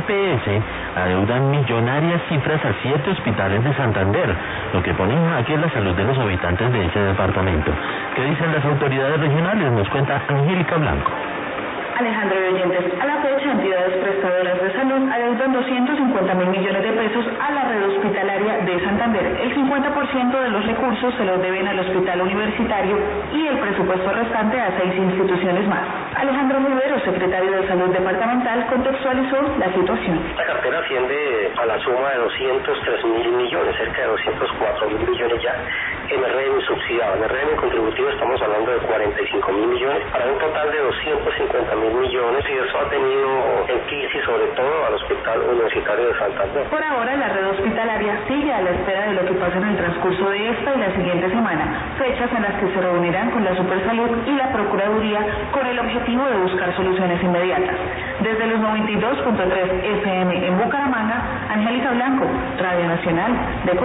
EPS adeudan millonarias cifras a 7 hospitales de Santander, lo que pone en jaque la salud de los habitantes de ese departamento. ¿Qué dicen las autoridades regionales? Nos cuenta Angélica Blanco. Alejandro y oyentes, a la fecha entidades prestadoras de salud adeudan 250.000 millones de pesos a la red hospitalaria de Santander. El 50% de los recursos se los deben al hospital universitario y el presupuesto restante a 6 instituciones más. Alejandro Rivero, secretario de Salud Departamental, contextualizó la situación. La cartera asciende a la suma de 203.000 millones, cerca de 204.000 millones ya en el régimen subsidiado. En el régimen contributivo estamos hablando de 45.000 millones, para un total de 250.000 millones, y eso ha tenido en crisis sobre todo al Hospital Universitario de Santander. Por ahora la red hospitalaria sigue a la espera de lo que pase en el transcurso de esta y la siguiente semana, fechas en las que se reunirán con la Supersalud y la Procuraduría con el objetivo de buscar soluciones inmediatas. Desde los 92.3 FM en Bucaramanga, Angélica Blanco, Radio Nacional de